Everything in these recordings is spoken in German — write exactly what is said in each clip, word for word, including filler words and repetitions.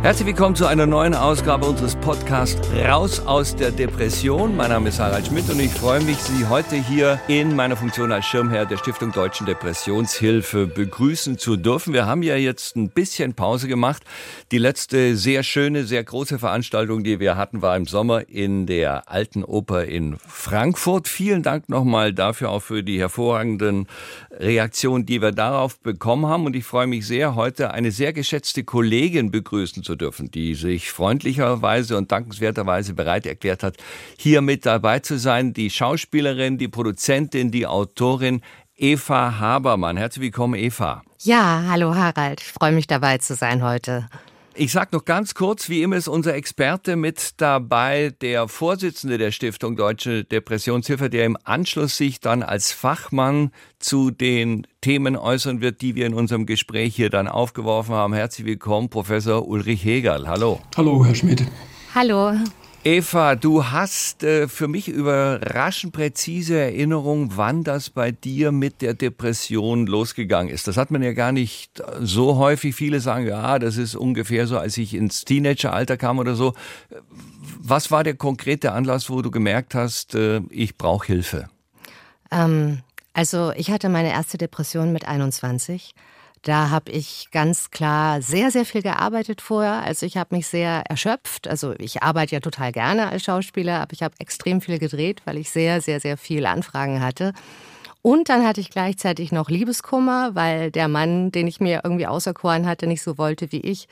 Herzlich willkommen zu einer neuen Ausgabe unseres Podcasts Raus aus der Depression. Mein Name ist Harald Schmidt und ich freue mich, Sie heute hier in meiner Funktion als Schirmherr der Stiftung Deutschen Depressionshilfe begrüßen zu dürfen. Wir haben ja jetzt ein bisschen Pause gemacht. Die letzte sehr schöne, sehr große Veranstaltung, die wir hatten, war im Sommer in der Alten Oper in Frankfurt. Vielen Dank nochmal dafür, auch für die hervorragenden Reaktionen, die wir darauf bekommen haben. Und ich freue mich sehr, heute eine sehr geschätzte Kollegin begrüßen zu dürfen, die sich freundlicherweise und dankenswerterweise bereit erklärt hat, hier mit dabei zu sein. Die Schauspielerin, die Produzentin, die Autorin Eva Habermann. Herzlich willkommen, Eva. Ja, hallo Harald. Ich freue mich, dabei zu sein heute. Ich sage noch ganz kurz, wie immer ist unser Experte mit dabei, der Vorsitzende der Stiftung Deutsche Depressionshilfe, der im Anschluss sich dann als Fachmann zu den Themen äußern wird, die wir in unserem Gespräch hier dann aufgeworfen haben. Herzlich willkommen, Professor Ulrich Hegerl. Hallo. Hallo, Herr Schmidt. Hallo. Eva, du hast äh, für mich überraschend präzise Erinnerung, wann das bei dir mit der Depression losgegangen ist. Das hat man ja gar nicht so häufig. Viele sagen, ja, das ist ungefähr so, als ich ins Teenageralter kam oder so. Was war der konkrete Anlass, wo du gemerkt hast, äh, ich brauche Hilfe? Ähm, also ich hatte meine erste Depression mit einundzwanzig. Da habe ich ganz klar sehr, sehr viel gearbeitet vorher. Also ich habe mich sehr erschöpft. Also ich arbeite ja total gerne als Schauspieler, aber ich habe extrem viel gedreht, weil ich sehr, sehr, sehr viele Anfragen hatte. Und dann hatte ich gleichzeitig noch Liebeskummer, weil der Mann, den ich mir irgendwie auserkoren hatte, nicht so wollte wie ich.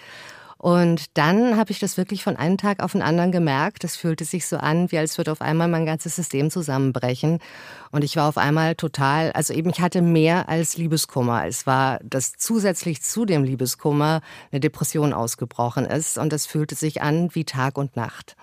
Und dann habe ich das wirklich von einem Tag auf den anderen gemerkt. Das fühlte sich so an, wie als würde auf einmal mein ganzes System zusammenbrechen. Und ich war auf einmal total, also eben ich hatte mehr als Liebeskummer. Es war, dass zusätzlich zu dem Liebeskummer eine Depression ausgebrochen ist. Und das fühlte sich an wie Tag und Nacht.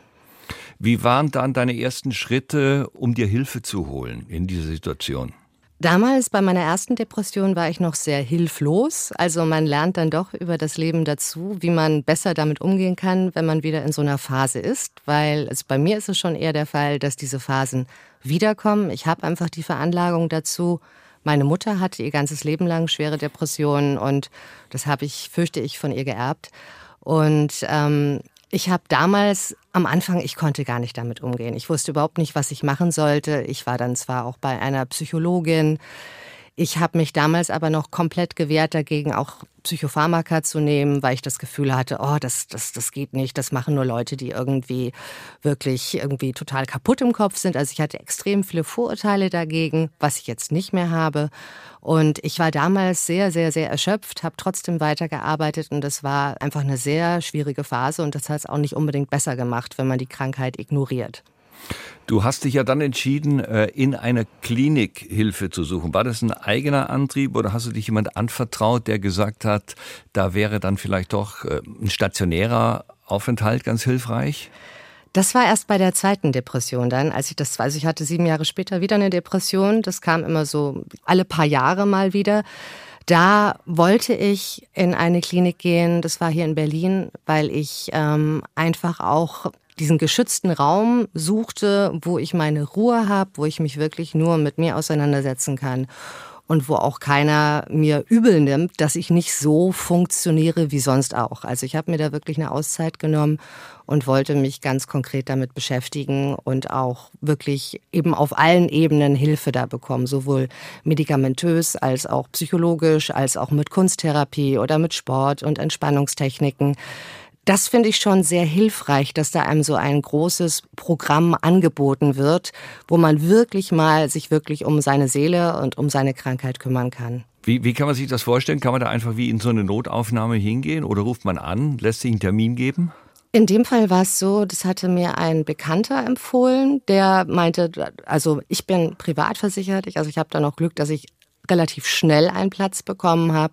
Wie waren dann deine ersten Schritte, um dir Hilfe zu holen in dieser Situation? Damals bei meiner ersten Depression war ich noch sehr hilflos. Also man lernt dann doch über das Leben dazu, wie man besser damit umgehen kann, wenn man wieder in so einer Phase ist. Weil also bei mir ist es schon eher der Fall, dass diese Phasen wiederkommen. Ich habe einfach die Veranlagung dazu. Meine Mutter hatte ihr ganzes Leben lang schwere Depressionen und das habe ich, fürchte ich, von ihr geerbt. Und ähm, ich habe damals am Anfang, ich konnte gar nicht damit umgehen. Ich wusste überhaupt nicht, was ich machen sollte. Ich war dann zwar auch bei einer Psychologin. Ich habe mich damals aber noch komplett gewehrt dagegen, auch Psychopharmaka zu nehmen, weil ich das Gefühl hatte, oh, das, das, das geht nicht. Das machen nur Leute, die irgendwie wirklich irgendwie total kaputt im Kopf sind. Also ich hatte extrem viele Vorurteile dagegen, was ich jetzt nicht mehr habe. Und ich war damals sehr, sehr, sehr erschöpft, habe trotzdem weitergearbeitet und das war einfach eine sehr schwierige Phase und das hat es auch nicht unbedingt besser gemacht, wenn man die Krankheit ignoriert. Du hast dich ja dann entschieden, in einer Klinik Hilfe zu suchen. War das ein eigener Antrieb oder hast du dich jemand anvertraut, der gesagt hat, da wäre dann vielleicht doch ein stationärer Aufenthalt ganz hilfreich? Das war erst bei der zweiten Depression dann, als ich das, also ich hatte sieben Jahre später wieder eine Depression. Das kam immer so alle paar Jahre mal wieder. Da wollte ich in eine Klinik gehen, das war hier in Berlin, weil ich ähm, einfach auch diesen geschützten Raum suchte, wo ich meine Ruhe habe, wo ich mich wirklich nur mit mir auseinandersetzen kann und wo auch keiner mir übel nimmt, dass ich nicht so funktioniere wie sonst auch. Also ich habe mir da wirklich eine Auszeit genommen und wollte mich ganz konkret damit beschäftigen und auch wirklich eben auf allen Ebenen Hilfe da bekommen, sowohl medikamentös als auch psychologisch, als auch mit Kunsttherapie oder mit Sport und Entspannungstechniken. Das finde ich schon sehr hilfreich, dass da einem so ein großes Programm angeboten wird, wo man wirklich mal sich wirklich um seine Seele und um seine Krankheit kümmern kann. Wie, wie kann man sich das vorstellen? Kann man da einfach wie in so eine Notaufnahme hingehen oder ruft man an, lässt sich einen Termin geben? In dem Fall war es so, das hatte mir ein Bekannter empfohlen, der meinte, also ich bin privat versichert, ich, also ich habe da noch Glück, dass ich relativ schnell einen Platz bekommen habe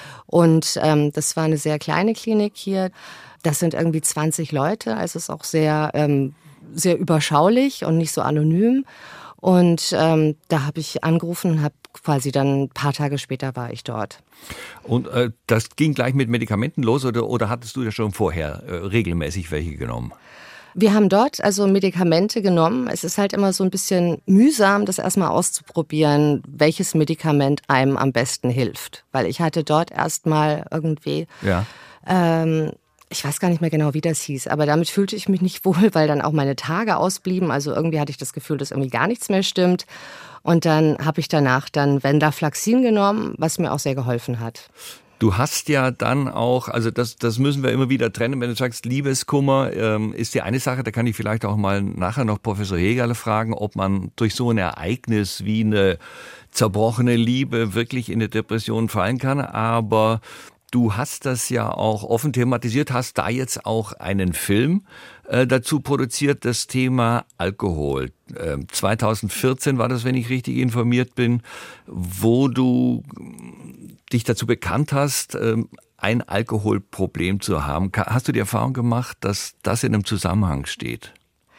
und ähm, das war eine sehr kleine Klinik hier. Das sind irgendwie zwanzig Leute, also es ist auch sehr, ähm, sehr überschaulich und nicht so anonym. Und ähm, da habe ich angerufen und habe quasi dann ein paar Tage später war ich dort. Und äh, das ging gleich mit Medikamenten los oder, oder hattest du ja schon vorher äh, regelmäßig welche genommen? Wir haben dort also Medikamente genommen. Es ist halt immer so ein bisschen mühsam, das erstmal auszuprobieren, welches Medikament einem am besten hilft. Weil ich hatte dort erstmal irgendwie... Ja. Ähm, ich weiß gar nicht mehr genau, wie das hieß, aber damit fühlte ich mich nicht wohl, weil dann auch meine Tage ausblieben. Also irgendwie hatte ich das Gefühl, dass irgendwie gar nichts mehr stimmt. Und dann habe ich danach dann Venlafaxin genommen, was mir auch sehr geholfen hat. Du hast ja dann auch, also das, das müssen wir immer wieder trennen, wenn du sagst, Liebeskummer ähm, ist die eine Sache, da kann ich vielleicht auch mal nachher noch Professor Hegerle fragen, ob man durch so ein Ereignis wie eine zerbrochene Liebe wirklich in eine Depression fallen kann, aber du hast das ja auch offen thematisiert, hast da jetzt auch einen Film äh, dazu produziert, das Thema Alkohol. Äh, zwanzig vierzehn war das, wenn ich richtig informiert bin, wo du dich dazu bekannt hast, ein Alkoholproblem zu haben. Hast du die Erfahrung gemacht, dass das in einem Zusammenhang steht?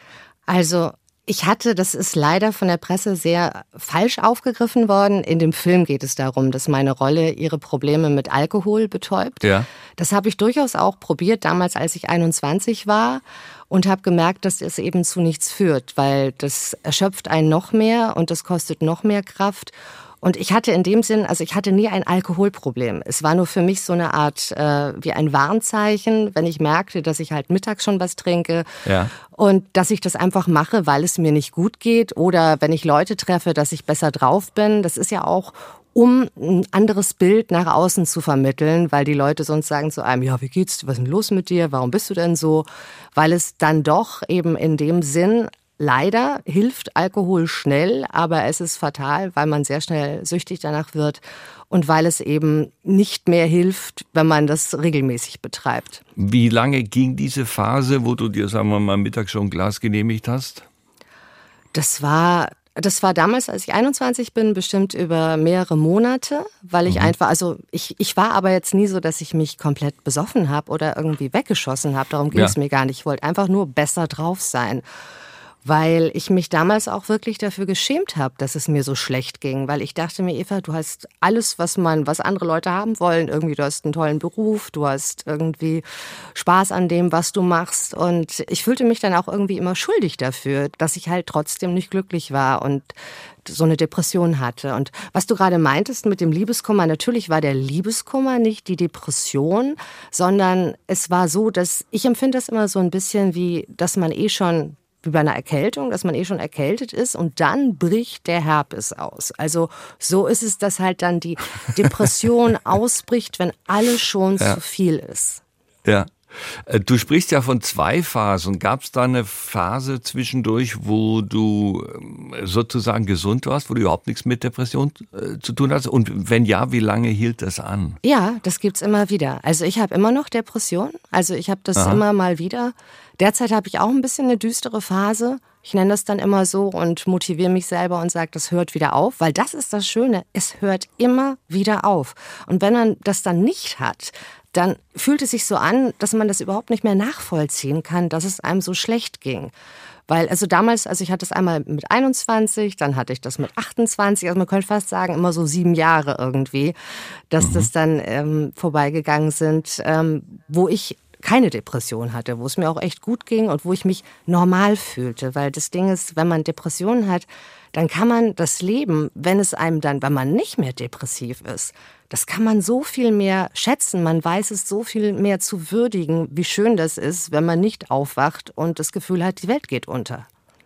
Also ich hatte, das ist leider von der Presse sehr falsch aufgegriffen worden. In dem Film geht es darum, dass meine Rolle ihre Probleme mit Alkohol betäubt. Ja. Das habe ich durchaus auch probiert, damals als ich einundzwanzig war. Und habe gemerkt, dass es eben zu nichts führt, weil das erschöpft einen noch mehr und das kostet noch mehr Kraft. Und ich hatte in dem Sinn, also ich hatte nie ein Alkoholproblem. Es war nur für mich so eine Art äh, wie ein Warnzeichen, wenn ich merkte, dass ich halt mittags schon was trinke. Ja. Und dass ich das einfach mache, weil es mir nicht gut geht. Oder wenn ich Leute treffe, dass ich besser drauf bin. Das ist ja auch, um ein anderes Bild nach außen zu vermitteln, weil die Leute sonst sagen zu einem, ja, wie geht's, was ist denn los mit dir, warum bist du denn so? Weil es dann doch eben in dem Sinn, leider hilft Alkohol schnell, aber es ist fatal, weil man sehr schnell süchtig danach wird und weil es eben nicht mehr hilft, wenn man das regelmäßig betreibt. Wie lange ging diese Phase, wo du dir, sagen wir mal, mittags schon ein Glas genehmigt hast? Das war... Das war damals, als ich einundzwanzig bin, bestimmt über mehrere Monate, weil ich mhm. einfach, also ich, ich war aber jetzt nie so, dass ich mich komplett besoffen habe oder irgendwie weggeschossen habe. Darum ging es ja. mir gar nicht. Ich wollte einfach nur besser drauf sein. Weil ich mich damals auch wirklich dafür geschämt habe, dass es mir so schlecht ging. Weil ich dachte mir, Eva, du hast alles, was man, was andere Leute haben wollen. Irgendwie, du hast einen tollen Beruf, du hast irgendwie Spaß an dem, was du machst. Und ich fühlte mich dann auch irgendwie immer schuldig dafür, dass ich halt trotzdem nicht glücklich war und so eine Depression hatte. Und was du gerade meintest mit dem Liebeskummer, natürlich war der Liebeskummer nicht die Depression, sondern es war so, dass ich empfinde das immer so ein bisschen wie, dass man eh schon wie bei einer Erkältung, dass man eh schon erkältet ist und dann bricht der Herpes aus. Also so ist es, dass halt dann die Depression ausbricht, wenn alles schon ja. zu viel ist. Ja. Du sprichst ja von zwei Phasen. Gab es da eine Phase zwischendurch, wo du sozusagen gesund warst, wo du überhaupt nichts mit Depression äh, zu tun hast? Und wenn ja, wie lange hielt das an? Ja, das gibt's immer wieder. Also ich habe immer noch Depression. Also ich habe das Aha. immer mal wieder. Derzeit habe ich auch ein bisschen eine düstere Phase. Ich nenne das dann immer so und motiviere mich selber und sage, das hört wieder auf. Weil das ist das Schöne, es hört immer wieder auf. Und wenn man das dann nicht hat, dann fühlt es sich so an, dass man das überhaupt nicht mehr nachvollziehen kann, dass es einem so schlecht ging. Weil, also damals, also ich hatte es einmal mit einundzwanzig, dann hatte ich das mit achtundzwanzig, also man könnte fast sagen, immer so sieben Jahre irgendwie, dass mhm. das dann ähm, vorbeigegangen sind, ähm, wo ich keine Depression hatte, wo es mir auch echt gut ging und wo ich mich normal fühlte. Weil das Ding ist, wenn man Depressionen hat, dann kann man das Leben, wenn es einem dann, wenn man nicht mehr depressiv ist, das kann man so viel mehr schätzen. Man weiß es so viel mehr zu würdigen, wie schön das ist, wenn man nicht aufwacht und das Gefühl hat, die Welt geht unter.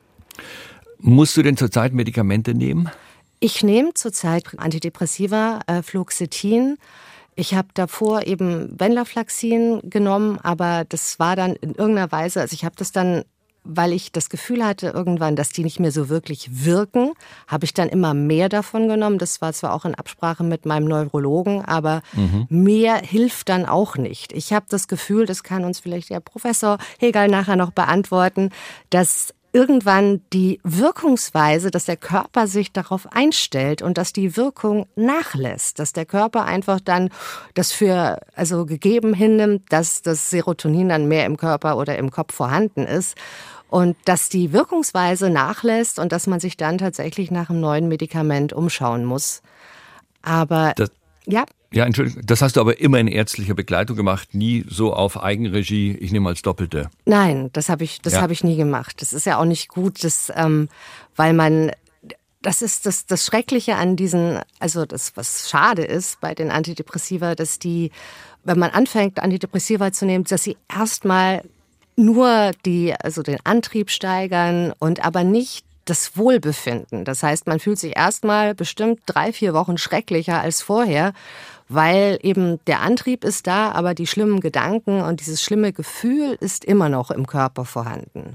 Musst du denn zurzeit Medikamente nehmen? Ich nehme zurzeit Antidepressiva, äh, Fluoxetin. Ich habe davor eben Venlafaxin genommen, aber das war dann in irgendeiner Weise, also ich habe das dann, weil ich das Gefühl hatte irgendwann, dass die nicht mehr so wirklich wirken, habe ich dann immer mehr davon genommen. Das war zwar auch in Absprache mit meinem Neurologen, aber mhm. mehr hilft dann auch nicht. Ich habe das Gefühl, das kann uns vielleicht der Professor Hegerle nachher noch beantworten, dass irgendwann die Wirkungsweise, dass der Körper sich darauf einstellt und dass die Wirkung nachlässt, dass der Körper einfach dann das für also gegeben hinnimmt, dass das Serotonin dann mehr im Körper oder im Kopf vorhanden ist und dass die Wirkungsweise nachlässt und dass man sich dann tatsächlich nach einem neuen Medikament umschauen muss. Aber das ja. Ja, Entschuldigung, das hast du aber immer in ärztlicher Begleitung gemacht, nie so auf Eigenregie, ich nehme als Doppelte. Nein, das habe ich, das ja. habe ich nie gemacht. Das ist ja auch nicht gut, das, ähm, weil man, das ist das, das Schreckliche an diesen, also das, was schade ist bei den Antidepressiva, dass die wenn man anfängt, Antidepressiva zu nehmen, dass sie erstmal nur die, also den Antrieb steigern und aber nicht das Wohlbefinden. Das heißt, man fühlt sich erstmal bestimmt drei, vier Wochen schrecklicher als vorher, weil eben der Antrieb ist da, aber die schlimmen Gedanken und dieses schlimme Gefühl ist immer noch im Körper vorhanden.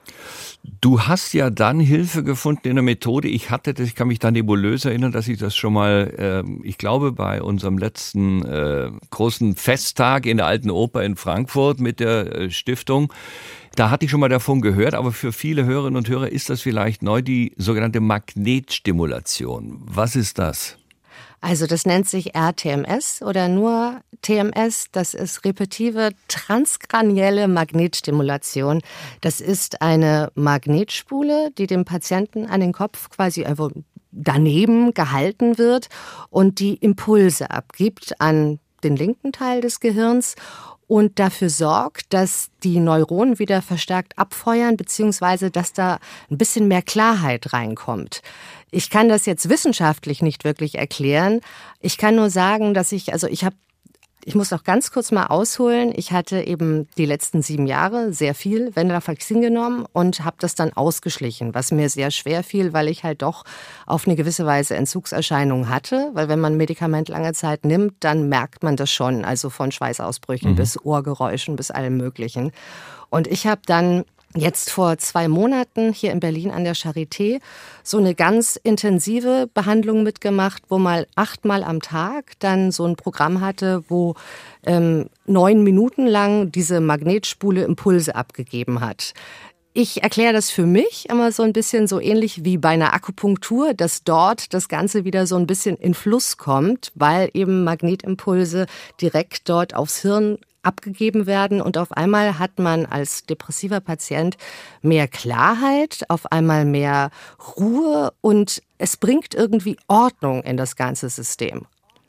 Du hast ja dann Hilfe gefunden in der Methode. Ich hatte das, ich kann mich da nebulös erinnern, dass ich das schon mal, äh, ich glaube, bei unserem letzten äh, großen Festtag in der Alten Oper in Frankfurt mit der äh, Stiftung, da hatte ich schon mal davon gehört, aber für viele Hörerinnen und Hörer ist das vielleicht neu, die sogenannte Magnetstimulation. Was ist das? Also das nennt sich R T M S oder nur T M S. Das ist repetitive transkranielle Magnetstimulation. Das ist eine Magnetspule, die dem Patienten an den Kopf quasi einfach daneben gehalten wird und die Impulse abgibt an den linken Teil des Gehirns und dafür sorgt, dass die Neuronen wieder verstärkt abfeuern, beziehungsweise dass da ein bisschen mehr Klarheit reinkommt. Ich kann das jetzt wissenschaftlich nicht wirklich erklären. Ich kann nur sagen, dass ich, also ich habe, ich muss noch ganz kurz mal ausholen. Ich hatte eben die letzten sieben Jahre sehr viel Venlafaxin genommen und habe das dann ausgeschlichen, was mir sehr schwer fiel, weil ich halt doch auf eine gewisse Weise Entzugserscheinungen hatte. Weil wenn man ein Medikament lange Zeit nimmt, dann merkt man das schon, also von Schweißausbrüchen mhm. bis Ohrgeräuschen bis allem Möglichen. Und ich habe dann jetzt vor zwei Monaten hier in Berlin an der Charité so eine ganz intensive Behandlung mitgemacht, wo mal achtmal am Tag dann so ein Programm hatte, wo ähm, neun Minuten lang diese Magnetspule Impulse abgegeben hat. Ich erkläre das für mich immer so ein bisschen so ähnlich wie bei einer Akupunktur, dass dort das Ganze wieder so ein bisschen in Fluss kommt, weil eben Magnetimpulse direkt dort aufs Hirn abgegeben werden und auf einmal hat man als depressiver Patient mehr Klarheit, auf einmal mehr Ruhe und es bringt irgendwie Ordnung in das ganze System.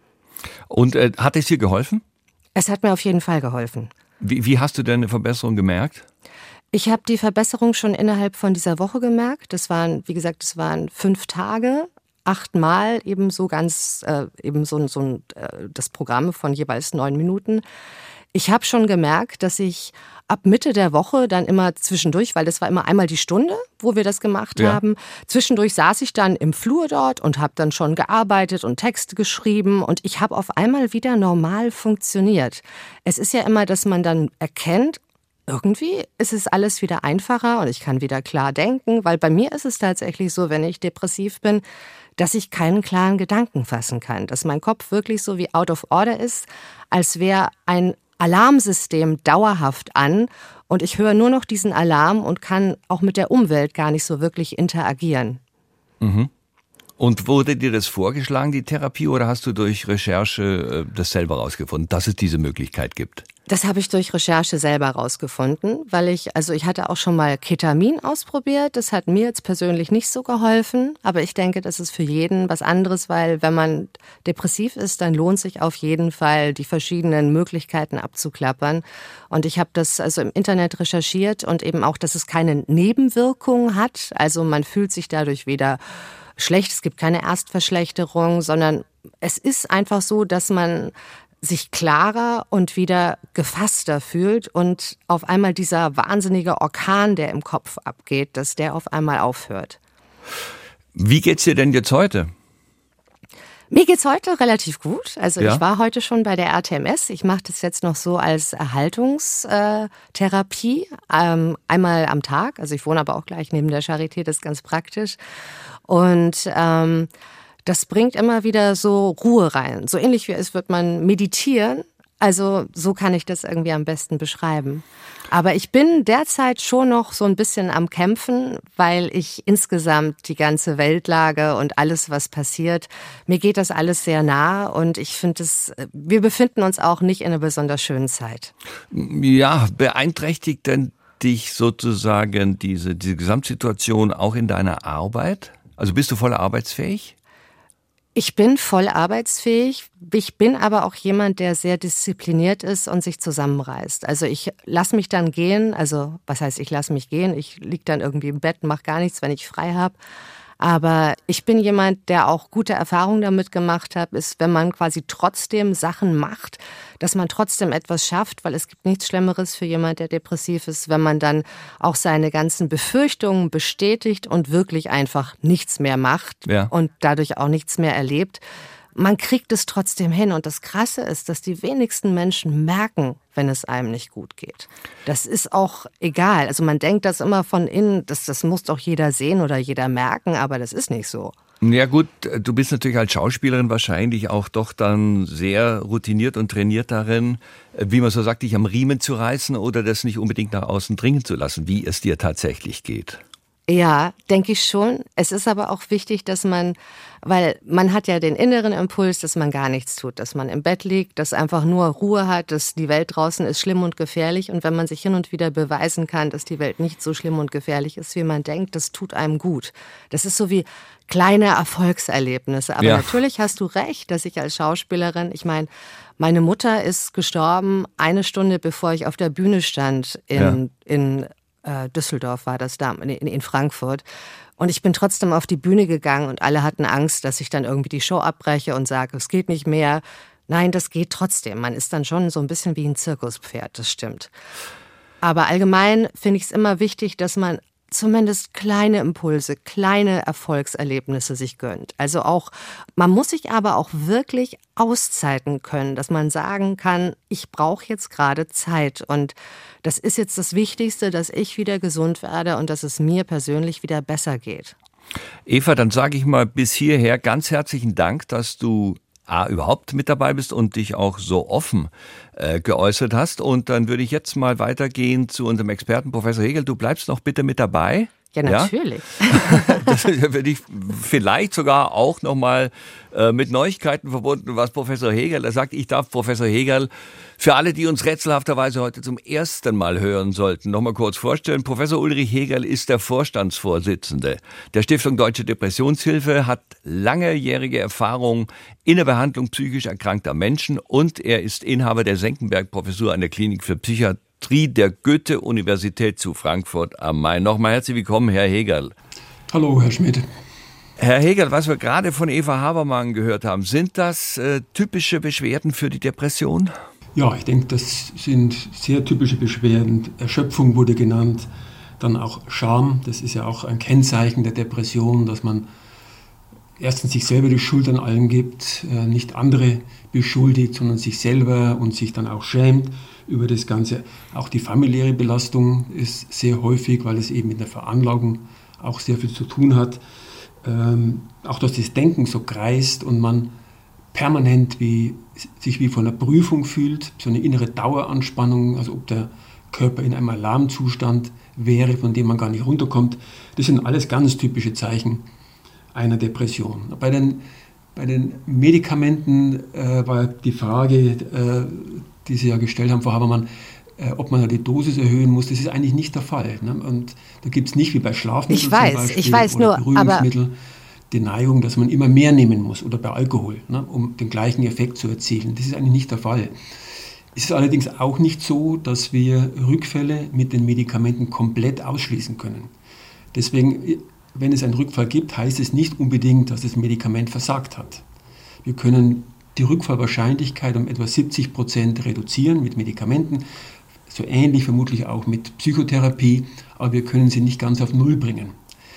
Und äh, hat es dir geholfen? Es hat mir auf jeden Fall geholfen. Wie, wie hast du denn eine Verbesserung gemerkt? Ich habe die Verbesserung schon innerhalb von dieser Woche gemerkt. Das waren, wie gesagt, das waren fünf Tage. Achtmal eben so ganz, äh, eben so, so äh, das Programm von jeweils neun Minuten. Ich habe schon gemerkt, dass ich ab Mitte der Woche dann immer zwischendurch, weil das war immer einmal die Stunde, wo wir das gemacht ja. haben, zwischendurch saß ich dann im Flur dort und habe dann schon gearbeitet und Texte geschrieben und ich habe auf einmal wieder normal funktioniert. Es ist ja immer, dass man dann erkennt, irgendwie ist es alles wieder einfacher und ich kann wieder klar denken, weil bei mir ist es tatsächlich so, wenn ich depressiv bin, dass ich keinen klaren Gedanken fassen kann, dass mein Kopf wirklich so wie out of order ist, als wäre ein Alarmsystem dauerhaft an und ich höre nur noch diesen Alarm und kann auch mit der Umwelt gar nicht so wirklich interagieren. Mhm. Und wurde dir das vorgeschlagen, die Therapie, oder hast du durch Recherche das selber rausgefunden, dass es diese Möglichkeit gibt? Das habe ich durch Recherche selber rausgefunden, weil ich, also ich hatte auch schon mal Ketamin ausprobiert. Das hat mir jetzt persönlich nicht so geholfen, aber ich denke, das ist für jeden was anderes, weil wenn man depressiv ist, dann lohnt sich auf jeden Fall, die verschiedenen Möglichkeiten abzuklappern. Und ich habe das also im Internet recherchiert und eben auch, dass es keine Nebenwirkungen hat. Also man fühlt sich dadurch weder schlecht, es gibt keine Erstverschlechterung, sondern es ist einfach so, dass man sich klarer und wieder gefasster fühlt und auf einmal dieser wahnsinnige Orkan, der im Kopf abgeht, dass der auf einmal aufhört. Wie geht's dir denn jetzt heute? Mir geht's heute relativ gut. Also ja? ich war heute schon bei der R T M S. Ich mache das jetzt noch so als Erhaltungstherapie, ähm, einmal am Tag. Also ich wohne aber auch gleich neben der Charité, das ist ganz praktisch. Und ähm, das bringt immer wieder so Ruhe rein. So ähnlich wie es wird man meditieren. Also so kann ich das irgendwie am besten beschreiben. Aber ich bin derzeit schon noch so ein bisschen am Kämpfen, weil ich insgesamt die ganze Weltlage und alles, was passiert, mir geht das alles sehr nah und ich finde es, wir befinden uns auch nicht in einer besonders schönen Zeit. Ja, beeinträchtigt denn dich sozusagen diese, diese Gesamtsituation auch in deiner Arbeit? Also bist du voll arbeitsfähig? Ich bin voll arbeitsfähig. Ich bin aber auch jemand, der sehr diszipliniert ist und sich zusammenreißt. Also ich lasse mich dann gehen. Also was heißt, ich lasse mich gehen? Ich liege dann irgendwie im Bett, mache gar nichts, wenn ich frei habe. Aber ich bin jemand, der auch gute Erfahrungen damit gemacht hat, ist, wenn man quasi trotzdem Sachen macht, dass man trotzdem etwas schafft, weil es gibt nichts Schlimmeres für jemand, der depressiv ist, wenn man dann auch seine ganzen Befürchtungen bestätigt und wirklich einfach nichts mehr macht ja. und dadurch auch nichts mehr erlebt. Man kriegt es trotzdem hin. Und das Krasse ist, dass die wenigsten Menschen merken, wenn es einem nicht gut geht. Das ist auch egal. Also man denkt das immer von innen, das, das muss doch jeder sehen oder jeder merken, aber das ist nicht so. Ja gut, du bist natürlich als Schauspielerin wahrscheinlich auch doch dann sehr routiniert und trainiert darin, wie man so sagt, dich am Riemen zu reißen oder das nicht unbedingt nach außen dringen zu lassen, wie es dir tatsächlich geht. Ja, denke ich schon. Es ist aber auch wichtig, dass man, weil man hat ja den inneren Impuls, dass man gar nichts tut, dass man im Bett liegt, dass einfach nur Ruhe hat, dass die Welt draußen ist schlimm und gefährlich. Und wenn man sich hin und wieder beweisen kann, dass die Welt nicht so schlimm und gefährlich ist, wie man denkt, das tut einem gut. Das ist so wie kleine Erfolgserlebnisse. Aber ja. natürlich hast du recht, dass ich als Schauspielerin, ich meine, meine Mutter ist gestorben eine Stunde, bevor ich auf der Bühne stand in, ja. in Düsseldorf war das da, in, in Frankfurt. Und ich bin trotzdem auf die Bühne gegangen und alle hatten Angst, dass ich dann irgendwie die Show abbreche und sage, es geht nicht mehr. Nein, das geht trotzdem. Man ist dann schon so ein bisschen wie ein Zirkuspferd, das stimmt. Aber allgemein finde ich es immer wichtig, dass man zumindest kleine Impulse, kleine Erfolgserlebnisse sich gönnt. Also auch, man muss sich aber auch wirklich Auszeiten können, dass man sagen kann, ich brauche jetzt gerade Zeit und das ist jetzt das Wichtigste, dass ich wieder gesund werde und dass es mir persönlich wieder besser geht. Eva, dann sage ich mal bis hierher ganz herzlichen Dank, dass du A, überhaupt mit dabei bist und dich auch so offen äh, geäußert hast. Und dann würde ich jetzt mal weitergehen zu unserem Experten, Professor Hegel. Du bleibst noch bitte mit dabei. Ja, natürlich. Ja? Das würde ich vielleicht sogar auch nochmal äh, mit Neuigkeiten verbunden, was Professor Hegel sagt. Ich darf Professor Hegel für alle, die uns rätselhafterweise heute zum ersten Mal hören sollten, nochmal kurz vorstellen. Professor Ulrich Hegel ist der Vorstandsvorsitzende der Stiftung Deutsche Depressionshilfe, hat langjährige Erfahrung in der Behandlung psychisch erkrankter Menschen und er ist Inhaber der Senckenberg-Professur an der Klinik für Psychiatrie der Goethe-Universität zu Frankfurt am Main. Nochmal herzlich willkommen, Herr Hegel. Hallo, Herr Schmidt. Herr Hegel, was wir gerade von Eva Habermann gehört haben, sind das äh, typische Beschwerden für die Depression? Ja, ich denke, das sind sehr typische Beschwerden. Erschöpfung wurde genannt, dann auch Scham. Das ist ja auch ein Kennzeichen der Depression, dass man erstens sich selber die Schuld an allem gibt, äh, nicht andere beschuldigt, sondern sich selber und sich dann auch schämt über das Ganze. Auch die familiäre Belastung ist sehr häufig, weil es eben mit der Veranlagung auch sehr viel zu tun hat. Ähm, auch dass das Denken so kreist und man permanent wie, sich wie von einer Prüfung fühlt, so eine innere Daueranspannung, also ob der Körper in einem Alarmzustand wäre, von dem man gar nicht runterkommt. Das sind alles ganz typische Zeichen einer Depression. Bei den, bei den Medikamenten äh, war die Frage, äh, die Sie ja gestellt haben, Frau Habermann, äh, ob man da die Dosis erhöhen muss. Das ist eigentlich nicht der Fall. Ne? Und da gibt es nicht wie bei Schlafmitteln ich weiß, zum Beispiel ich weiß oder nur, Beruhigungsmittel aber die Neigung, dass man immer mehr nehmen muss oder bei Alkohol, ne, um den gleichen Effekt zu erzielen. Das ist eigentlich nicht der Fall. Es ist allerdings auch nicht so, dass wir Rückfälle mit den Medikamenten komplett ausschließen können. Deswegen, wenn es einen Rückfall gibt, heißt es nicht unbedingt, dass das Medikament versagt hat. Wir können die Rückfallwahrscheinlichkeit um etwa siebzig Prozent reduzieren mit Medikamenten, so ähnlich vermutlich auch mit Psychotherapie, aber wir können sie nicht ganz auf Null bringen.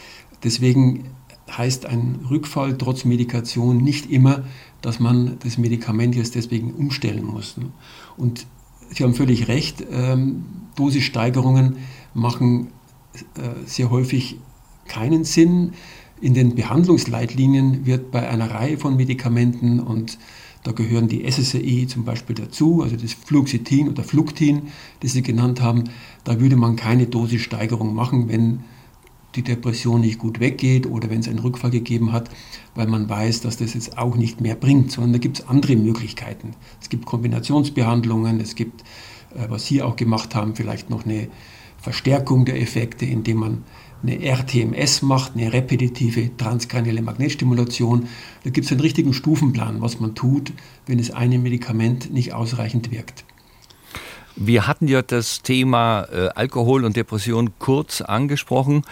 Deswegen heißt ein Rückfall trotz Medikation nicht immer, dass man das Medikament jetzt deswegen umstellen muss. Und Sie haben völlig recht, ähm, Dosissteigerungen machen äh, sehr häufig keinen Sinn. In den Behandlungsleitlinien wird bei einer Reihe von Medikamenten, und da gehören die S S R I zum Beispiel dazu, also das Fluoxetin oder Fluktin, das Sie genannt haben, da würde man keine Dosissteigerung machen, wenn die Depression nicht gut weggeht oder wenn es einen Rückfall gegeben hat, weil man weiß, dass das jetzt auch nicht mehr bringt, sondern da gibt es andere Möglichkeiten. Es gibt Kombinationsbehandlungen, es gibt, äh, was Sie auch gemacht haben, vielleicht noch eine Verstärkung der Effekte, indem man eine R T M S macht, eine repetitive transkranielle Magnetstimulation. Da gibt es einen richtigen Stufenplan, was man tut, wenn das eine Medikament nicht ausreichend wirkt. Wir hatten ja das Thema äh, Alkohol und Depression kurz angesprochen.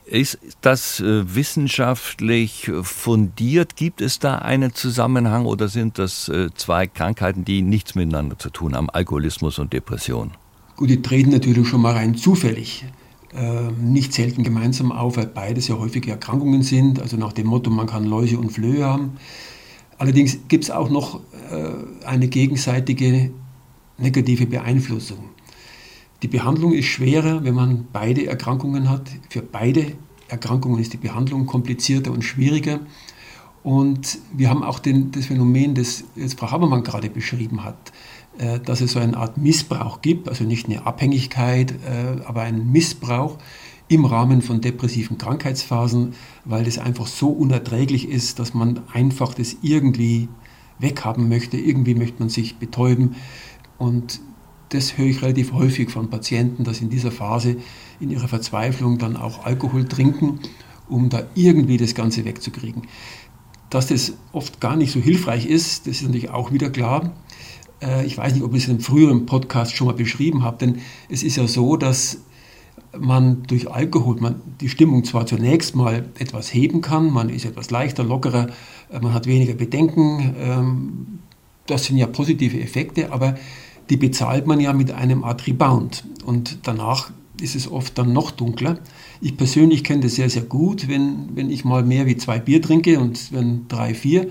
Ist das äh, wissenschaftlich fundiert? Gibt es da einen Zusammenhang oder sind das äh, zwei Krankheiten, die nichts miteinander zu tun haben, Alkoholismus und Depression? Gut, die treten natürlich schon mal rein zufällig, äh, nicht selten gemeinsam auf, weil beides ja häufige Erkrankungen sind, also nach dem Motto, man kann Läuse und Flöhe haben. Allerdings gibt es auch noch äh, eine gegenseitige negative Beeinflussung. Die Behandlung ist schwerer, wenn man beide Erkrankungen hat. Für beide Erkrankungen ist die Behandlung komplizierter und schwieriger. Und wir haben auch den, das Phänomen, das jetzt Frau Habermann gerade beschrieben hat, äh, dass es so eine Art Missbrauch gibt, also nicht eine Abhängigkeit, äh, aber einen Missbrauch im Rahmen von depressiven Krankheitsphasen, weil das einfach so unerträglich ist, dass man einfach das irgendwie weghaben möchte. Irgendwie möchte man sich betäuben. Und das höre ich relativ häufig von Patienten, dass in dieser Phase, in ihrer Verzweiflung dann auch Alkohol trinken, um da irgendwie das Ganze wegzukriegen. Dass das oft gar nicht so hilfreich ist, das ist natürlich auch wieder klar. Ich weiß nicht, ob ich es in einem früheren Podcast schon mal beschrieben habe, denn es ist ja so, dass man durch Alkohol man die Stimmung zwar zunächst mal etwas heben kann, man ist etwas leichter, lockerer, man hat weniger Bedenken, das sind ja positive Effekte, aber die bezahlt man ja mit einem Art Rebound und danach ist es oft dann noch dunkler. Ich persönlich kenne das sehr, sehr gut, wenn, wenn ich mal mehr wie zwei Bier trinke und wenn drei, vier,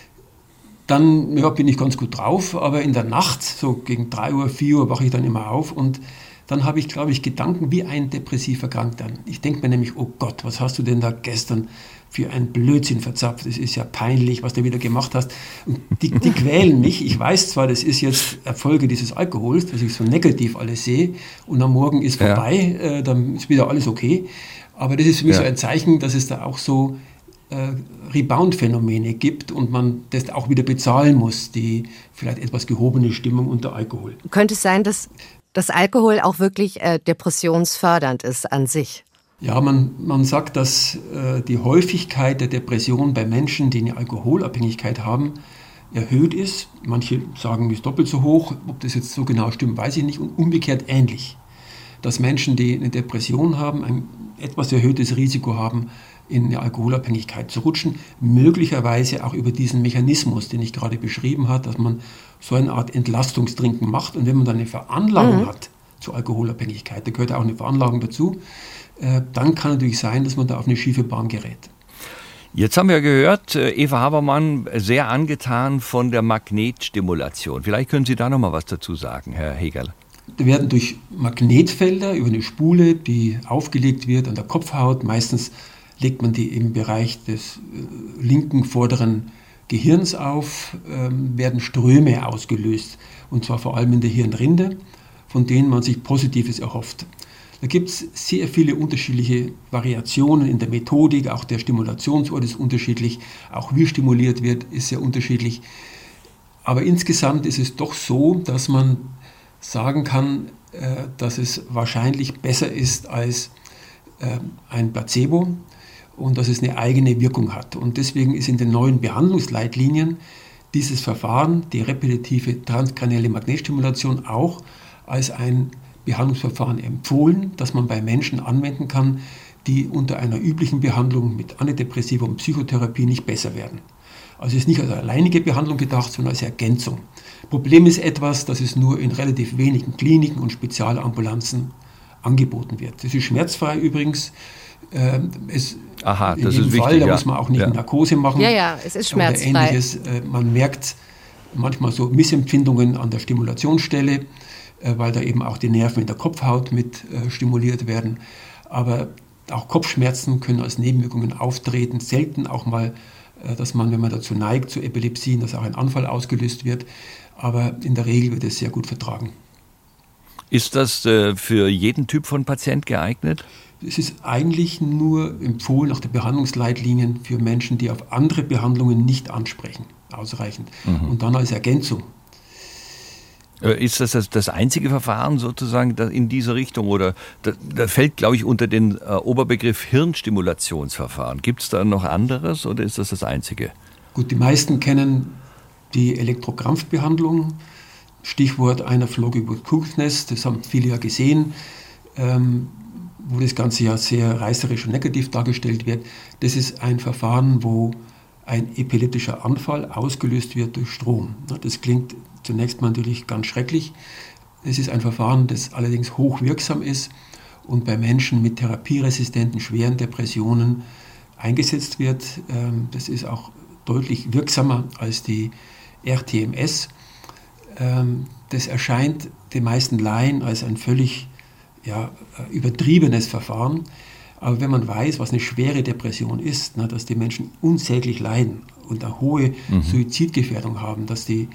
dann ja, bin ich ganz gut drauf, aber in der Nacht, so gegen drei Uhr, vier Uhr wache ich dann immer auf und dann habe ich, glaube ich, Gedanken wie ein depressiv Erkrankter. Ich denke mir nämlich, oh Gott, was hast du denn da gestern für einen Blödsinn verzapft? Das ist ja peinlich, was du wieder gemacht hast. Und die, die quälen mich. Ich weiß zwar, das ist jetzt Erfolge dieses Alkohols, dass ich so negativ alles sehe und am Morgen ist vorbei, ja. äh, dann ist wieder alles okay. Aber das ist für mich ja. so ein Zeichen, dass es da auch so äh, Rebound-Phänomene gibt und man das auch wieder bezahlen muss, die vielleicht etwas gehobene Stimmung unter Alkohol. Könnte es sein, dass dass Alkohol auch wirklich äh, depressionsfördernd ist an sich? Ja, man, man sagt, dass äh, die Häufigkeit der Depression bei Menschen, die eine Alkoholabhängigkeit haben, erhöht ist. Manche sagen, es ist doppelt so hoch. Ob das jetzt so genau stimmt, weiß ich nicht. Und umgekehrt ähnlich. Dass Menschen, die eine Depression haben, ein etwas erhöhtes Risiko haben, in eine Alkoholabhängigkeit zu rutschen. Möglicherweise auch über diesen Mechanismus, den ich gerade beschrieben habe, dass man so eine Art Entlastungstrinken macht. Und wenn man dann eine Veranlagung mhm. hat zur Alkoholabhängigkeit, da gehört auch eine Veranlagung dazu, äh, dann kann natürlich sein, dass man da auf eine schiefe Bahn gerät. Jetzt haben wir gehört, Eva Habermann sehr angetan von der Magnetstimulation. Vielleicht können Sie da noch mal was dazu sagen, Herr Hegerle. Da werden durch Magnetfelder über eine Spule, die aufgelegt wird an der Kopfhaut, meistens legt man die im Bereich des äh, linken vorderen Gehirns auf, ähm, werden Ströme ausgelöst, und zwar vor allem in der Hirnrinde, von denen man sich Positives erhofft. Da gibt es sehr viele unterschiedliche Variationen in der Methodik, auch der Stimulationsort ist unterschiedlich, auch wie stimuliert wird, ist sehr unterschiedlich. Aber insgesamt ist es doch so, dass man sagen kann, äh, dass es wahrscheinlich besser ist als äh, ein Placebo und dass es eine eigene Wirkung hat. Und deswegen ist in den neuen Behandlungsleitlinien dieses Verfahren, die repetitive transkranielle Magnetstimulation, auch als ein Behandlungsverfahren empfohlen, das man bei Menschen anwenden kann, die unter einer üblichen Behandlung mit Antidepressiva und Psychotherapie nicht besser werden. Also es ist nicht als alleinige Behandlung gedacht, sondern als Ergänzung. Problem ist etwas, dass es nur in relativ wenigen Kliniken und Spezialambulanzen angeboten wird. Das ist schmerzfrei übrigens. Äh, es, Aha, in das jedem ist Fall, wichtig, da ja. muss man auch nicht ja. eine Narkose machen. Ja, ja, es ist schmerzfrei. Oder Ähnliches. Äh, man merkt manchmal so Missempfindungen an der Stimulationsstelle, äh, weil da eben auch die Nerven in der Kopfhaut mit äh, stimuliert werden. Aber auch Kopfschmerzen können als Nebenwirkungen auftreten, selten auch mal, äh, dass man, wenn man dazu neigt, zu Epilepsien, dass auch ein Anfall ausgelöst wird. Aber in der Regel wird es sehr gut vertragen. Ist das äh, für jeden Typ von Patient geeignet? Es ist eigentlich nur empfohlen nach den Behandlungsleitlinien für Menschen, die auf andere Behandlungen nicht ansprechen, ausreichend. Mhm. Und dann als Ergänzung. Ist das, das das einzige Verfahren sozusagen in diese Richtung? Oder da, da fällt, glaube ich, unter den äh, Oberbegriff Hirnstimulationsverfahren. Gibt es da noch anderes oder ist das das einzige? Gut, die meisten kennen die Elektrokrampfbehandlung. Stichwort Anaphalogous Coolness, das haben viele ja gesehen. Ähm, wo das Ganze ja sehr reißerisch und negativ dargestellt wird. Das ist ein Verfahren, wo ein epileptischer Anfall ausgelöst wird durch Strom. Das klingt zunächst mal natürlich ganz schrecklich. Es ist ein Verfahren, das allerdings hochwirksam ist und bei Menschen mit therapieresistenten, schweren Depressionen eingesetzt wird. Das ist auch deutlich wirksamer als die R T M S. Das erscheint den meisten Laien als ein völlig ja, übertriebenes Verfahren. Aber wenn man weiß, was eine schwere Depression ist, ne, dass die Menschen unsäglich leiden und eine hohe mhm. Suizidgefährdung haben, dass die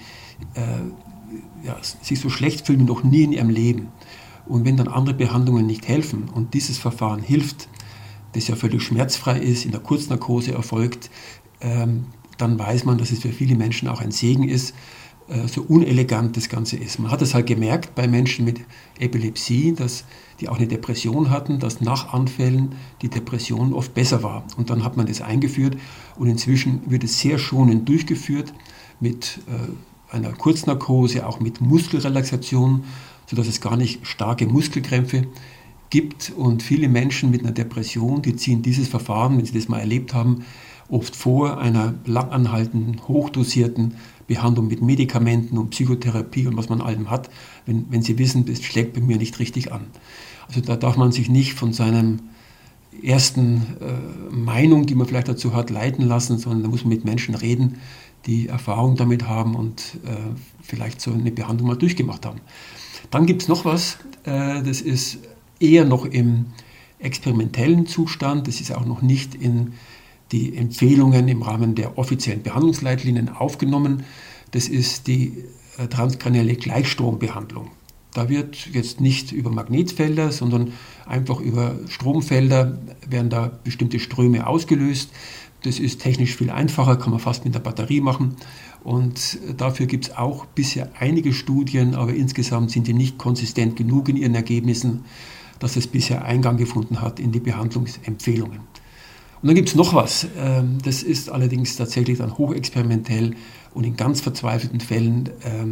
äh, ja, sich so schlecht fühlen wie noch nie in ihrem Leben. Und wenn dann andere Behandlungen nicht helfen und dieses Verfahren hilft, das ja völlig schmerzfrei ist, in der Kurznarkose erfolgt, ähm, dann weiß man, dass es für viele Menschen auch ein Segen ist, äh, so unelegant das Ganze ist. Man hat es halt gemerkt bei Menschen mit Epilepsie, dass die auch eine Depression hatten, dass nach Anfällen die Depression oft besser war. Und dann hat man das eingeführt und inzwischen wird es sehr schonend durchgeführt mit äh, einer Kurznarkose, auch mit Muskelrelaxation, sodass es gar nicht starke Muskelkrämpfe gibt. Und viele Menschen mit einer Depression, die ziehen dieses Verfahren, wenn sie das mal erlebt haben, oft vor einer langanhaltenden, hochdosierten Behandlung mit Medikamenten und Psychotherapie und was man allem hat, wenn, wenn sie wissen, das schlägt bei mir nicht richtig an. Also da darf man sich nicht von seinem ersten äh, Meinung, die man vielleicht dazu hat, leiten lassen, sondern da muss man mit Menschen reden, die Erfahrung damit haben und äh, vielleicht so eine Behandlung mal durchgemacht haben. Dann gibt es noch was, äh, das ist eher noch im experimentellen Zustand, das ist auch noch nicht in die Empfehlungen im Rahmen der offiziellen Behandlungsleitlinien aufgenommen. Das ist die äh, transkranielle Gleichstrombehandlung. Da wird jetzt nicht über Magnetfelder, sondern einfach über Stromfelder werden da bestimmte Ströme ausgelöst. Das ist technisch viel einfacher, kann man fast mit der Batterie machen. Und dafür gibt es auch bisher einige Studien, aber insgesamt sind die nicht konsistent genug in ihren Ergebnissen, dass es bisher Eingang gefunden hat in die Behandlungsempfehlungen. Und dann gibt es noch was, das ist allerdings tatsächlich dann hochexperimentell und in ganz verzweifelten Fällen.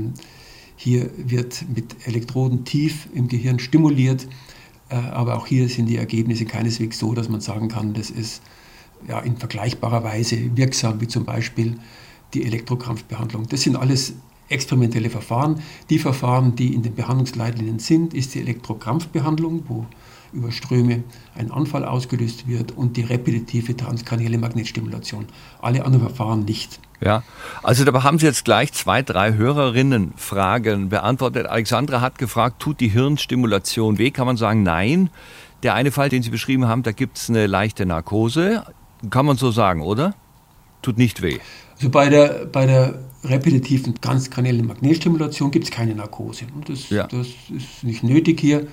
Hier wird mit Elektroden tief im Gehirn stimuliert, aber auch hier sind die Ergebnisse keineswegs so, dass man sagen kann, das ist ja in vergleichbarer Weise wirksam wie zum Beispiel die Elektrokrampfbehandlung. Das sind alles experimentelle Verfahren. Die Verfahren, die in den Behandlungsleitlinien sind, ist die Elektrokrampfbehandlung, wo über Ströme ein Anfall ausgelöst wird, und die repetitive transkranielle Magnetstimulation. Alle anderen Verfahren nicht. Ja, also dabei haben Sie jetzt gleich zwei, drei Hörerinnen-Fragen beantwortet. Alexandra hat gefragt, tut die Hirnstimulation weh? Kann man sagen, nein. Der eine Fall, den Sie beschrieben haben, da gibt es eine leichte Narkose. Kann man so sagen, oder? Tut nicht weh. Also bei der, bei der repetitiven transkraniellen Magnetstimulation gibt es keine Narkose. Das, ja. das ist nicht nötig hier.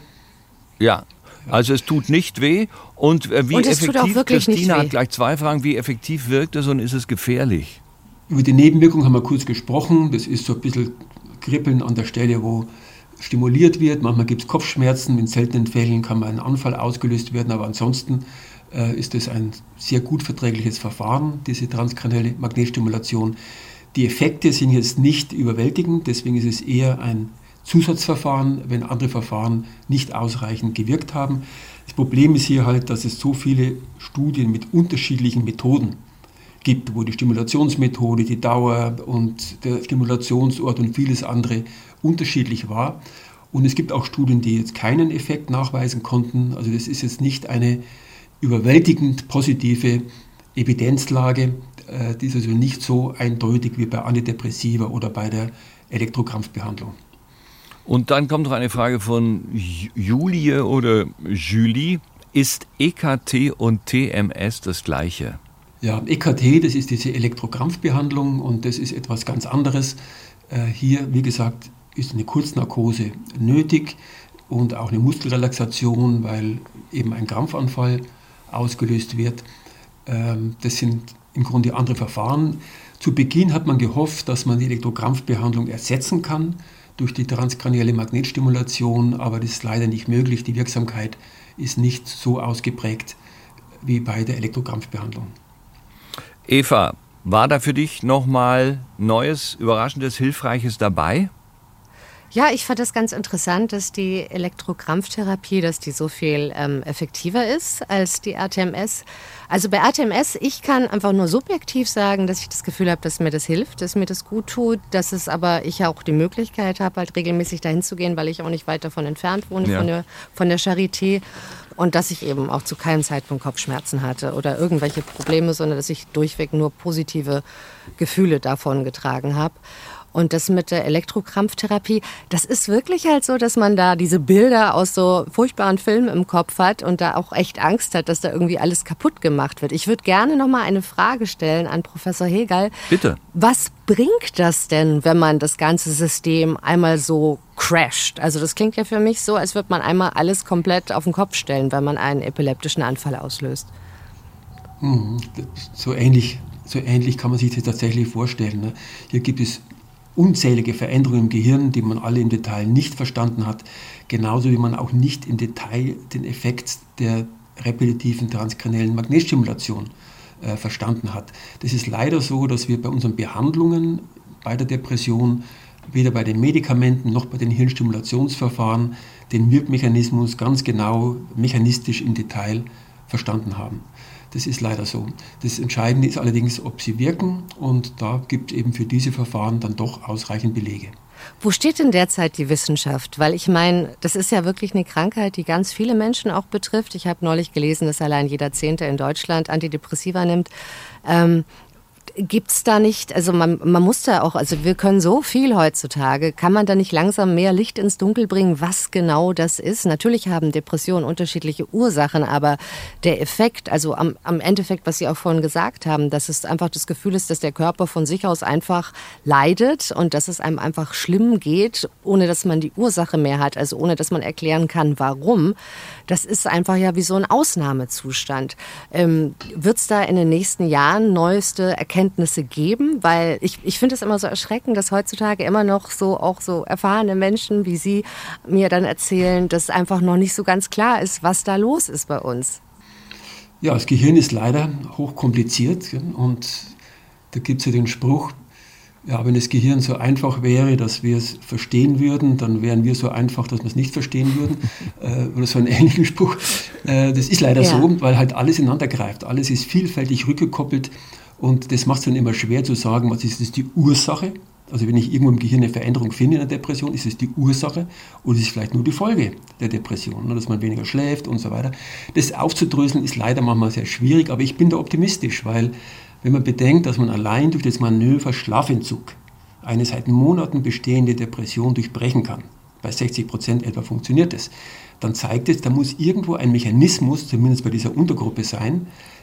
Ja. Also es tut nicht weh. Und äh, wie und es effektiv, tut auch wirklich Christina nicht weh. Hat gleich zwei Fragen, wie effektiv wirkt es und ist es gefährlich? Über die Nebenwirkungen haben wir kurz gesprochen. Das ist so ein bisschen Kribbeln an der Stelle, wo stimuliert wird. Manchmal gibt es Kopfschmerzen. In seltenen Fällen kann mal ein Anfall ausgelöst werden. Aber ansonsten äh, ist es ein sehr gut verträgliches Verfahren, diese transkranielle Magnetstimulation. Die Effekte sind jetzt nicht überwältigend. Deswegen ist es eher ein Zusatzverfahren, wenn andere Verfahren nicht ausreichend gewirkt haben. Das Problem ist hier halt, dass es so viele Studien mit unterschiedlichen Methoden gibt, wo die Stimulationsmethode, die Dauer und der Stimulationsort und vieles andere unterschiedlich war. Und es gibt auch Studien, die jetzt keinen Effekt nachweisen konnten. Also das ist jetzt nicht eine überwältigend positive Evidenzlage. Die ist also nicht so eindeutig wie bei Antidepressiva oder bei der Elektrokrampfbehandlung. Und dann kommt noch eine Frage von Julie oder Julie. Ist E K T und T M S das Gleiche? Ja, E K T, das ist diese Elektrokrampfbehandlung und das ist etwas ganz anderes. Hier, wie gesagt, ist eine Kurznarkose nötig und auch eine Muskelrelaxation, weil eben ein Krampfanfall ausgelöst wird. Das sind im Grunde andere Verfahren. Zu Beginn hat man gehofft, dass man die Elektrokrampfbehandlung ersetzen kann durch die transkranielle Magnetstimulation, aber das ist leider nicht möglich. Die Wirksamkeit ist nicht so ausgeprägt wie bei der Elektrokrampfbehandlung. Eva, war da für dich nochmal Neues, Überraschendes, Hilfreiches dabei? Ja, ich fand das ganz interessant, dass die Elektrokrampftherapie, dass die so viel ähm, effektiver ist als die R T M S. Also bei R T M S, ich kann einfach nur subjektiv sagen, dass ich das Gefühl habe, dass mir das hilft, dass mir das gut tut, dass es aber ich auch die Möglichkeit habe, halt regelmäßig dahin zu gehen, weil ich auch nicht weit davon entfernt wohne, ja. von der, von der Charité. Und dass ich eben auch zu keinem Zeitpunkt Kopfschmerzen hatte oder irgendwelche Probleme, sondern dass ich durchweg nur positive Gefühle davon getragen habe. Und das mit der Elektrokrampftherapie, das ist wirklich halt so, dass man da diese Bilder aus so furchtbaren Filmen im Kopf hat und da auch echt Angst hat, dass da irgendwie alles kaputt gemacht wird. Ich würde gerne noch mal eine Frage stellen an Professor Hegal. Bitte. Was bringt das denn, wenn man das ganze System einmal so crasht? Also das klingt ja für mich so, als würde man einmal alles komplett auf den Kopf stellen, wenn man einen epileptischen Anfall auslöst. Hm, so ähnlich, so ähnlich kann man sich das tatsächlich vorstellen. Ne? Hier gibt es unzählige Veränderungen im Gehirn, die man alle im Detail nicht verstanden hat, genauso wie man auch nicht im Detail den Effekt der repetitiven transkraniellen Magnetstimulation äh, verstanden hat. Das ist leider so, dass wir bei unseren Behandlungen bei der Depression weder bei den Medikamenten noch bei den Hirnstimulationsverfahren den Wirkmechanismus ganz genau mechanistisch im Detail verstanden haben. Das ist leider so. Das Entscheidende ist allerdings, ob sie wirken, und da gibt es eben für diese Verfahren dann doch ausreichend Belege. Wo steht denn derzeit die Wissenschaft? Weil ich meine, das ist ja wirklich eine Krankheit, die ganz viele Menschen auch betrifft. Ich habe neulich gelesen, dass allein jeder Zehnte in Deutschland Antidepressiva nimmt. Ähm, Gibt es da nicht, also man, man muss da auch, also wir können so viel heutzutage, kann man da nicht langsam mehr Licht ins Dunkel bringen, was genau das ist? Natürlich haben Depressionen unterschiedliche Ursachen, aber der Effekt, also am, am Endeffekt, was Sie auch vorhin gesagt haben, dass es einfach das Gefühl ist, dass der Körper von sich aus einfach leidet und dass es einem einfach schlimm geht, ohne dass man die Ursache mehr hat, also ohne dass man erklären kann, warum. Das ist einfach ja wie so ein Ausnahmezustand. Ähm, wird es da in den nächsten Jahren neueste Erkenntnisse geben? Weil ich, ich finde es immer so erschreckend, dass heutzutage immer noch so auch so erfahrene Menschen wie Sie mir dann erzählen, dass einfach noch nicht so ganz klar ist, was da los ist bei uns. Ja, das Gehirn ist leider hochkompliziert, und da gibt es ja den Spruch, ja, wenn das Gehirn so einfach wäre, dass wir es verstehen würden, dann wären wir so einfach, dass wir es nicht verstehen würden. äh, oder so einen ähnlichen Spruch. Äh, das ist leider ja. so, weil halt alles ineinander greift. Alles ist vielfältig rückgekoppelt, und das macht es dann immer schwer zu sagen, was ist das die Ursache. Also wenn ich irgendwo im Gehirn eine Veränderung finde in der Depression, ist es die Ursache oder ist es vielleicht nur die Folge der Depression, dass man weniger schläft und so weiter. Das aufzudröseln ist leider manchmal sehr schwierig, aber ich bin da optimistisch, weil wenn man bedenkt, dass man allein durch das Manöver Schlafentzug eine seit Monaten bestehende Depression durchbrechen kann, bei sechzig Prozent etwa funktioniert das, dann zeigt es, da muss irgendwo ein Mechanismus, zumindest bei dieser Untergruppe sein,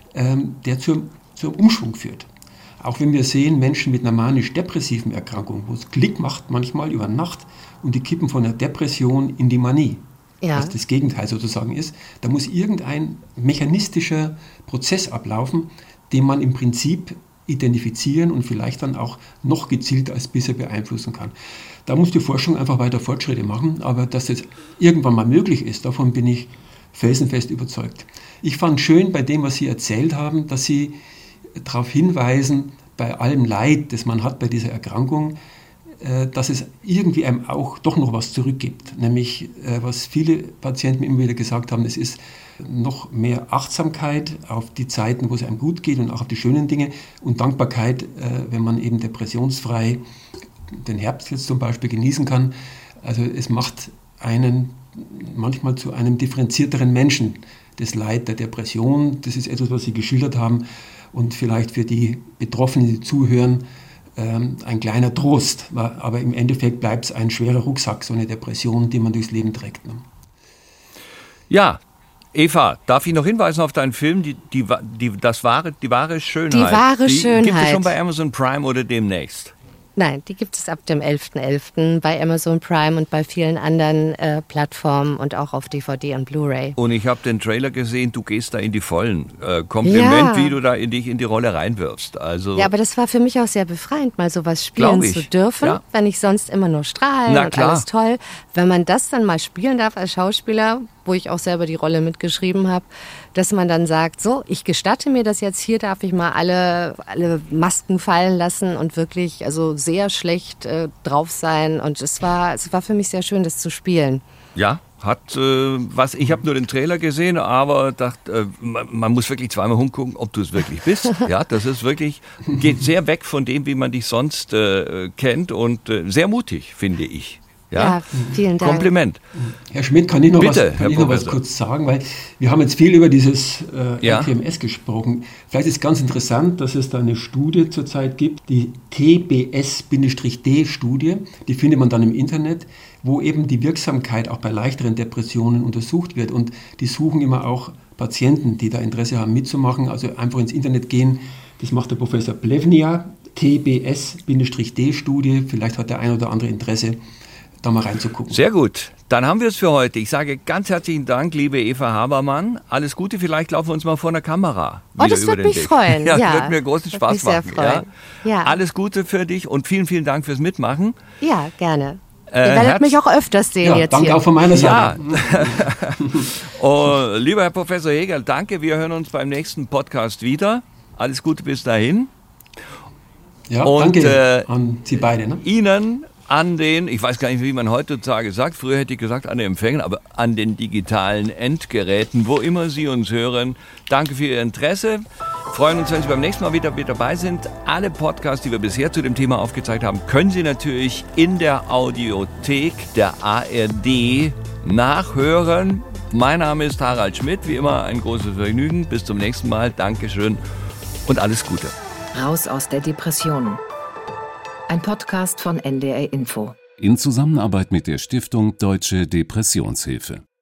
der zum, zum Umschwung führt. Auch wenn wir sehen, Menschen mit einer manisch-depressiven Erkrankung, wo es Klick macht manchmal über Nacht und die kippen von der Depression in die Manie, ja. was das Gegenteil sozusagen ist, da muss irgendein mechanistischer Prozess ablaufen, den man im Prinzip identifizieren und vielleicht dann auch noch gezielter als bisher beeinflussen kann. Da muss die Forschung einfach weiter Fortschritte machen, aber dass das irgendwann mal möglich ist, davon bin ich felsenfest überzeugt. Ich fand schön bei dem, was Sie erzählt haben, dass Sie darauf hinweisen, bei allem Leid, das man hat bei dieser Erkrankung, dass es irgendwie einem auch doch noch was zurückgibt. Nämlich, was viele Patienten immer wieder gesagt haben, es ist noch mehr Achtsamkeit auf die Zeiten, wo es einem gut geht und auch auf die schönen Dinge, und Dankbarkeit, wenn man eben depressionsfrei den Herbst jetzt zum Beispiel genießen kann. Also es macht einen manchmal zu einem differenzierteren Menschen. Das Leid der Depression, das ist etwas, was Sie geschildert haben, und vielleicht für die Betroffenen, die zuhören, ähm, ein kleiner Trost. Aber im Endeffekt bleibt es ein schwerer Rucksack, so eine Depression, die man durchs Leben trägt. Ne? Ja, Eva, darf ich noch hinweisen auf deinen Film, die, die, die, das wahre, die wahre Schönheit? Die wahre die Schönheit. Gibt es schon bei Amazon Prime oder demnächst? Nein, die gibt es ab dem elften elften bei Amazon Prime und bei vielen anderen äh, Plattformen und auch auf D V D und Blu-ray. Und ich habe den Trailer gesehen, du gehst da in die Vollen. Äh, Kompliment, ja. wie du da in dich in die Rolle reinwirfst. Also, ja, aber das war für mich auch sehr befreiend, mal sowas spielen zu dürfen, ja. wenn ich sonst immer nur strahlen und alles toll. Wenn man das dann mal spielen darf als Schauspieler, wo ich auch selber die Rolle mitgeschrieben habe, dass man dann sagt, so, ich gestatte mir das jetzt, hier darf ich mal alle, alle Masken fallen lassen und wirklich also sehr schlecht äh, drauf sein. Und es war, es war für mich sehr schön, das zu spielen. Ja, hat äh, was. Ich habe nur den Trailer gesehen, aber dachte, äh, man, man muss wirklich zweimal hingucken, ob du es wirklich bist. Ja, das ist wirklich, geht sehr weg von dem, wie man dich sonst äh, kennt und äh, sehr mutig, finde ich. Ja, ja, vielen Dank. Kompliment. Herr Schmidt, kann ich noch, Bitte, was, kann ich noch was kurz sagen? Weil wir haben jetzt viel über dieses äh, ja. R T M S gesprochen. Vielleicht ist ganz interessant, dass es da eine Studie zurzeit gibt, die T B S D-Studie, die findet man dann im Internet, wo eben die Wirksamkeit auch bei leichteren Depressionen untersucht wird. Und die suchen immer auch Patienten, die da Interesse haben mitzumachen. Also einfach ins Internet gehen. Das macht der Professor Plevnia, T B S D-Studie. Vielleicht hat der ein oder andere Interesse, da mal reinzugucken. Sehr gut. Dann haben wir es für heute. Ich sage ganz herzlichen Dank, liebe Eva Habermann. Alles Gute. Vielleicht laufen wir uns mal vor einer Kamera Oh, das würde mich Weg. freuen. Ja, ja, wird mir großen Spaß mich sehr machen. freuen. Ja. Ja. Alles Gute für dich und vielen, vielen Dank fürs Mitmachen. Ja, gerne. Äh, Ihr werdet Herz- mich auch öfters sehen Ja, jetzt danke hier. auch von meiner Seite. Ja. Oh, lieber Herr Professor Hegel, danke. Wir hören uns beim nächsten Podcast wieder. Alles Gute bis dahin. Ja, Und, danke äh, an Sie beide. Ne? Ihnen an den, ich weiß gar nicht, wie man heutzutage sagt, früher hätte ich gesagt an den Empfängern, aber an den digitalen Endgeräten, wo immer Sie uns hören. Danke für Ihr Interesse. Freuen uns, wenn Sie beim nächsten Mal wieder mit dabei sind. Alle Podcasts, die wir bisher zu dem Thema aufgezeigt haben, können Sie natürlich in der Audiothek der A R D nachhören. Mein Name ist Harald Schmidt, wie immer ein großes Vergnügen. Bis zum nächsten Mal. Dankeschön und alles Gute. Raus aus der Depression. Ein Podcast von N D R Info. In Zusammenarbeit mit der Stiftung Deutsche Depressionshilfe.